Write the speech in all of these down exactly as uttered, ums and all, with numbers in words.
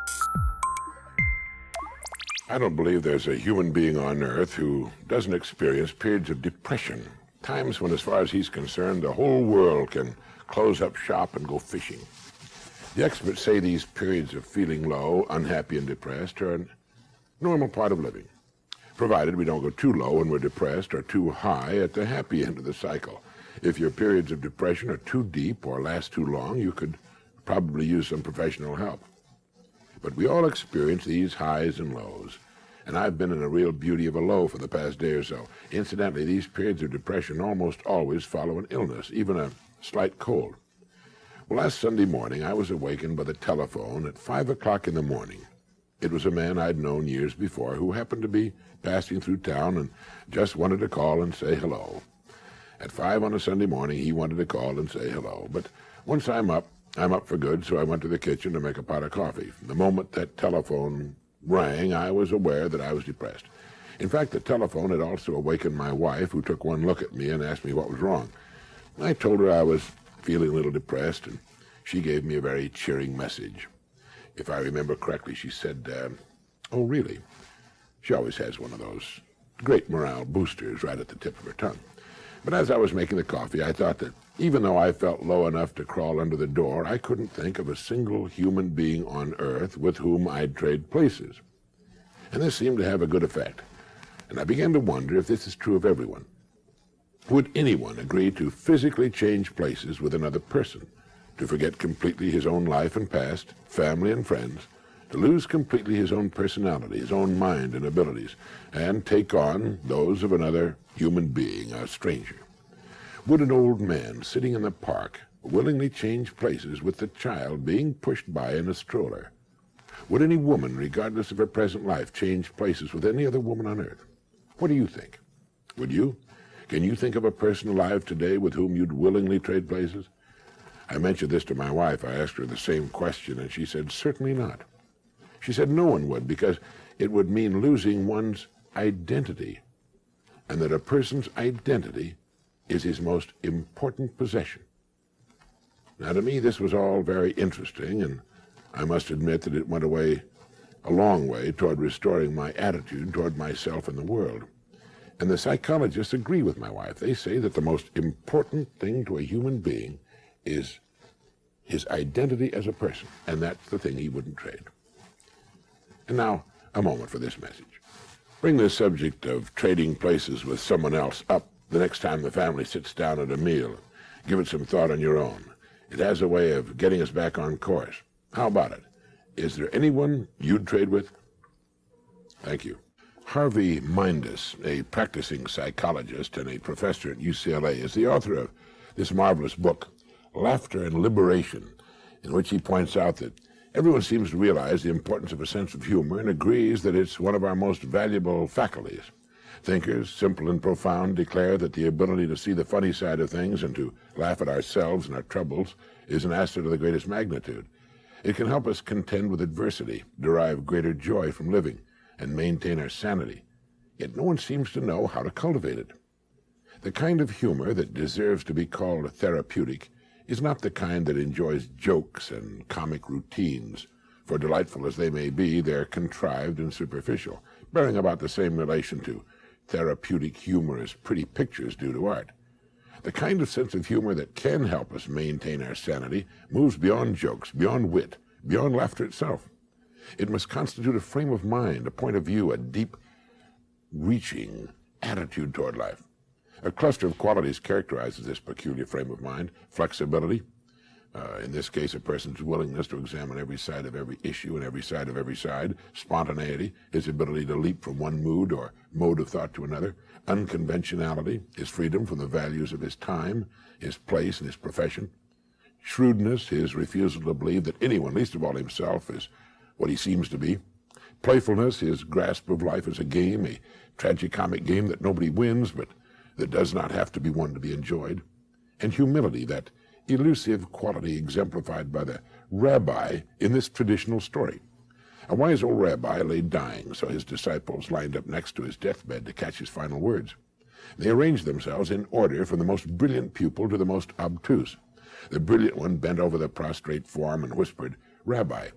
I don't believe there's a human being on Earth who doesn't experience periods of depression, times when, as far as he's concerned, the whole world can close up shop and go fishing. The experts say these periods of feeling low, unhappy, and depressed are a normal part of living, provided we don't go too low when we're depressed or too high at the happy end of the cycle. If your periods of depression are too deep or last too long, you could probably use some professional help. But we all experience these highs and lows, and I've been in a real beauty of a low for the past day or so. Incidentally, these periods of depression almost always follow an illness, even a slight cold. Well, last Sunday morning, I was awakened by the telephone at five o'clock in the morning. It was a man I'd known years before who happened to be passing through town and just wanted to call and say hello. At five on a Sunday morning, he wanted to call and say hello. But once I'm up, I'm up for good, so I went to the kitchen to make a pot of coffee. The moment that telephone rang, I was aware that I was depressed. In fact, the telephone had also awakened my wife, who took one look at me and asked me what was wrong. I told her I was feeling a little depressed, and she gave me a very cheering message. If I remember correctly, she said, uh, oh, really? She always has one of those great morale boosters right at the tip of her tongue. But as I was making the coffee, I thought that even though I felt low enough to crawl under the door, I couldn't think of a single human being on Earth with whom I'd trade places. And this seemed to have a good effect. And I began to wonder if this is true of everyone. Would anyone agree to physically change places with another person, to forget completely his own life and past, family and friends, to lose completely his own personality, his own mind and abilities, and take on those of another human being, a stranger? Would an old man sitting in the park willingly change places with the child being pushed by in a stroller? Would any woman, regardless of her present life, change places with any other woman on Earth? What do you think? Would you? Can you think of a person alive today with whom you'd willingly trade places? I mentioned this to my wife. I asked her the same question, and she said, certainly not. She said no one would, because it would mean losing one's identity, and that a person's identity is his most important possession. Now, to me, this was all very interesting, and I must admit that it went away a long way toward restoring my attitude toward myself and the world. And the psychologists agree with my wife. They say that the most important thing to a human being is his identity as a person, and that's the thing he wouldn't trade. And now, a moment for this message. Bring the subject of trading places with someone else up the next time the family sits down at a meal. Give it some thought on your own. It has a way of getting us back on course. How about it? Is there anyone you'd trade with? Thank you. Harvey Mindus, a practicing psychologist and a professor at U C L A, is the author of this marvelous book, Laughter and Liberation, in which he points out that everyone seems to realize the importance of a sense of humor and agrees that it's one of our most valuable faculties. Thinkers, simple and profound, declare that the ability to see the funny side of things and to laugh at ourselves and our troubles is an asset of the greatest magnitude. It can help us contend with adversity, derive greater joy from living, and maintain our sanity. Yet no one seems to know how to cultivate it. The kind of humor that deserves to be called therapeutic is not the kind that enjoys jokes and comic routines, for delightful as they may be, they're contrived and superficial, bearing about the same relation to therapeutic humor as pretty pictures do to art. The kind of sense of humor that can help us maintain our sanity moves beyond jokes, beyond wit, beyond laughter itself. It must constitute a frame of mind, a point of view, a deep-reaching attitude toward life. A cluster of qualities characterizes this peculiar frame of mind: flexibility, uh, in this case a person's willingness to examine every side of every issue and every side of every side; spontaneity, his ability to leap from one mood or mode of thought to another; unconventionality, his freedom from the values of his time, his place, and his profession; shrewdness, his refusal to believe that anyone, least of all himself, is what he seems to be; playfulness, his grasp of life as a game, a tragicomic game that nobody wins, but that does not have to be one to be enjoyed; and humility, that elusive quality exemplified by the rabbi in this traditional story. A wise old rabbi lay dying, so his disciples lined up next to his deathbed to catch his final words. They arranged themselves in order from the most brilliant pupil to the most obtuse. The brilliant one bent over the prostrate form and whispered, "Rabbi,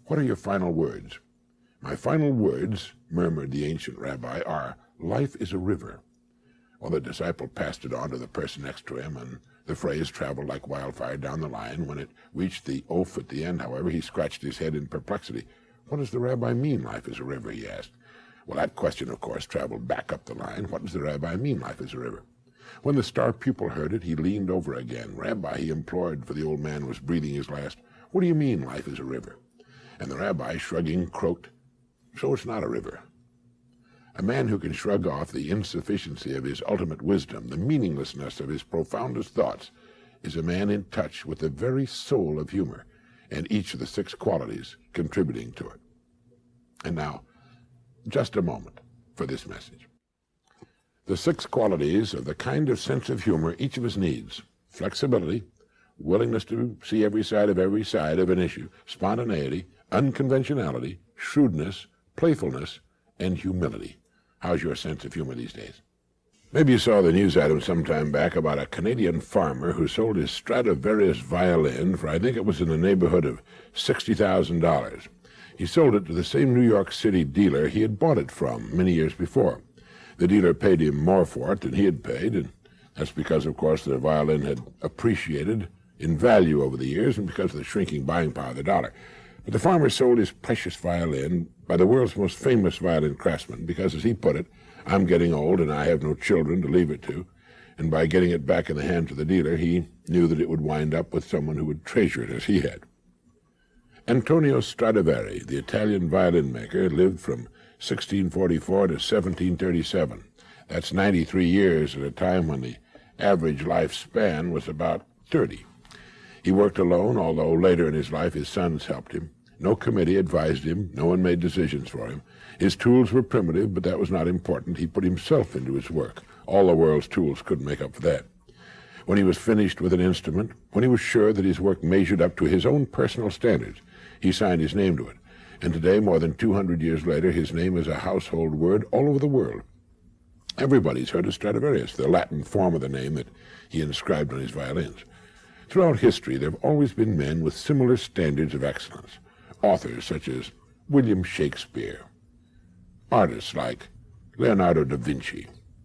What are your final words? My final words, murmured the ancient rabbi, are, life is a river. Well, the disciple passed it on to the person next to him, and the phrase traveled like wildfire down the line. When it reached the oaf at the end, however, he scratched his head in perplexity. What does the rabbi mean, life is a river, he asked. Well, that question, of course, traveled back up the line. What does the rabbi mean, life is a river? When the star pupil heard it, he leaned over again. Rabbi, he implored, for the old man was breathing his last, what do you mean, life is a river? And the rabbi, shrugging, croaked, so it's not a river. A man who can shrug off the insufficiency of his ultimate wisdom, the meaninglessness of his profoundest thoughts, is a man in touch with the very soul of humor, and each of the six qualities contributing to it. And now, just a moment for this message. The six qualities of the kind of sense of humor each of us needs: flexibility, willingness to see every side of every side of an issue, spontaneity, unconventionality, shrewdness, playfulness, and humility. How's your sense of humor these days? Maybe you saw the news item some time back about a Canadian farmer who sold his Stradivarius violin for, I think it was in the neighborhood of sixty thousand dollars. He sold it to the same New York City dealer he had bought it from many years before. The dealer paid him more for it than he had paid, and that's because, of course, the violin had appreciated in value over the years and because of the shrinking buying power of the dollar. But the farmer sold his precious violin by the world's most famous violin craftsman because, as he put it, I'm getting old and I have no children to leave it to, and by getting it back in the hands of the dealer, he knew that it would wind up with someone who would treasure it as he had. Antonio Stradivari, the Italian violin maker, lived from sixteen forty-four to seventeen thirty-seven. That's ninety-three years at a time when the average lifespan was about thirty. He worked alone, although later in his life his sons helped him. No committee advised him. No one made decisions for him. His tools were primitive, but that was not important. He put himself into his work. All the world's tools couldn't make up for that. When he was finished with an instrument, when he was sure that his work measured up to his own personal standards, he signed his name to it. And today, more than two hundred years later, his name is a household word all over the world. Everybody's heard of Stradivarius, the Latin form of the name that he inscribed on his violins. Throughout history, there have always been men with similar standards of excellence. Authors such as William Shakespeare, artists like Leonardo da Vinci,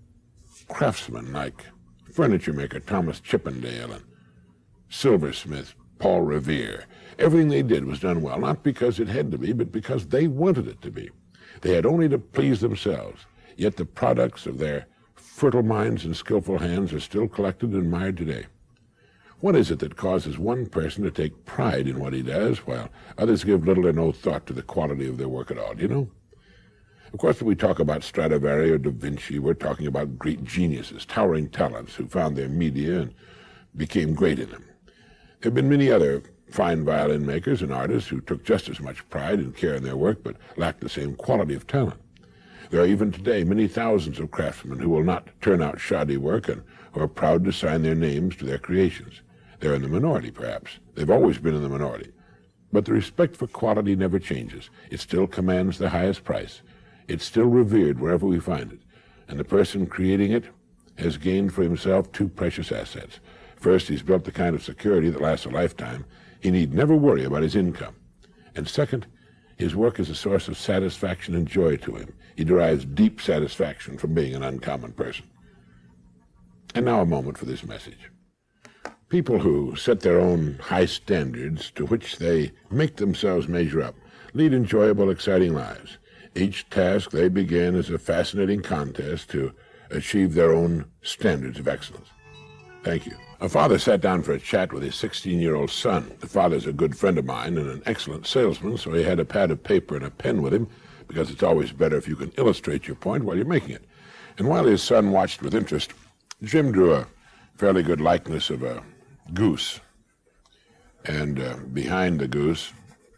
craftsmen like furniture maker Thomas Chippendale, and silversmith Paul Revere. Everything they did was done well, not because it had to be, but because they wanted it to be. They had only to please themselves, yet the products of their fertile minds and skillful hands are still collected and admired today. What is it that causes one person to take pride in what he does, while others give little or no thought to the quality of their work at all, do you know? Of course, when we talk about Stradivari or Da Vinci, we're talking about great geniuses, towering talents who found their media and became great in them. There have been many other fine violin makers and artists who took just as much pride and care in their work, but lacked the same quality of talent. There are even today many thousands of craftsmen who will not turn out shoddy work and who are proud to sign their names to their creations. They're in the minority, perhaps. They've always been in the minority. But the respect for quality never changes. It still commands the highest price. It's still revered wherever we find it. And the person creating it has gained for himself two precious assets. First, he's built the kind of security that lasts a lifetime. He need never worry about his income. And second, his work is a source of satisfaction and joy to him. He derives deep satisfaction from being an uncommon person. And now a moment for this message. People who set their own high standards to which they make themselves measure up lead enjoyable, exciting lives. Each task they begin is a fascinating contest to achieve their own standards of excellence. Thank you. A father sat down for a chat with his sixteen-year-old son. The father's a good friend of mine and an excellent salesman, so he had a pad of paper and a pen with him, because it's always better if you can illustrate your point while you're making it. And while his son watched with interest, Jim drew a fairly good likeness of a goose. And uh, behind the goose,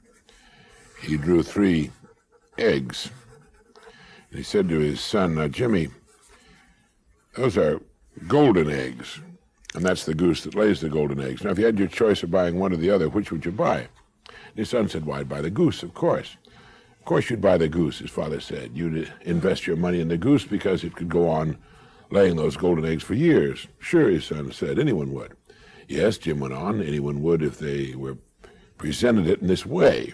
he drew three eggs. And he said to his son, now, Jimmy, those are golden eggs. And that's the goose that lays the golden eggs. Now, if you had your choice of buying one or the other, which would you buy? And his son said, well, I'd buy the goose, of course. Of course you'd buy the goose, his father said. You'd invest your money in the goose because it could go on laying those golden eggs for years. Sure, his son said, anyone would. Yes, Jim went on, anyone would if they were presented it in this way.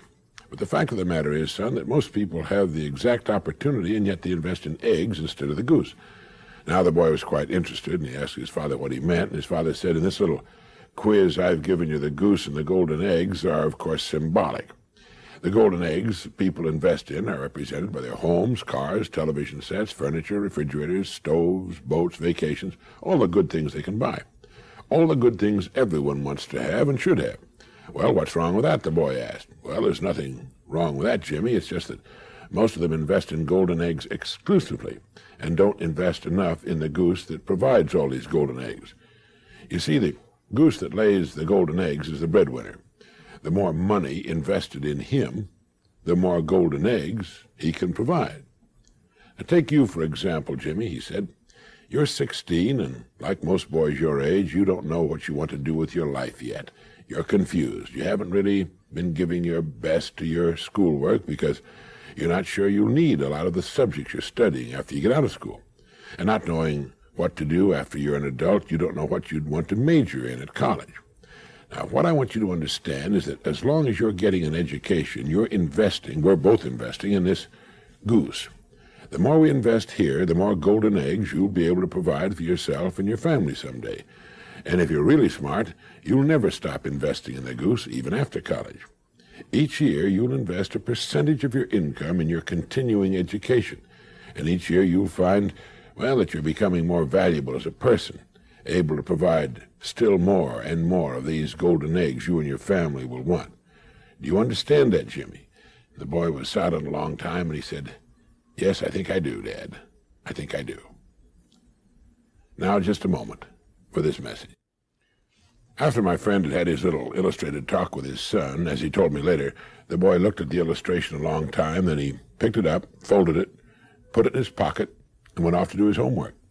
But the fact of the matter is, son, that most people have the exact opportunity, and yet they invest in eggs instead of the goose. Now the boy was quite interested, and he asked his father what he meant, and his father said, in this little quiz I've given you, the goose and the golden eggs are, of course, symbolic. The golden eggs people invest in are represented by their homes, cars, television sets, furniture, refrigerators, stoves, boats, vacations, all the good things they can buy. All the good things everyone wants to have and should have. Well, what's wrong with that, the boy asked. Well, there's nothing wrong with that, Jimmy. It's just that most of them invest in golden eggs exclusively and don't invest enough in the goose that provides all these golden eggs. You see, the goose that lays the golden eggs is the breadwinner. The more money invested in him, the more golden eggs he can provide. Now, take you, for example, Jimmy, he said. You're sixteen, and like most boys your age, you don't know what you want to do with your life yet. You're confused. You haven't really been giving your best to your schoolwork because you're not sure you'll need a lot of the subjects you're studying after you get out of school. And not knowing what to do after you're an adult, you don't know what you'd want to major in at college. Now, what I want you to understand is that as long as you're getting an education, you're investing, we're both investing in this goose. The more we invest here, the more golden eggs you'll be able to provide for yourself and your family someday. And if you're really smart, you'll never stop investing in the goose, even after college. Each year, you'll invest a percentage of your income in your continuing education. And each year, you'll find, well, that you're becoming more valuable as a person, able to provide still more and more of these golden eggs you and your family will want. Do you understand that, Jimmy? The boy was silent a long time, and he said, Yes, I think I do, Dad. I think I do. Now, just a moment for this message. After my friend had had his little illustrated talk with his son, as he told me later, the boy looked at the illustration a long time, then he picked it up, folded it, put it in his pocket, and went off to do his homework.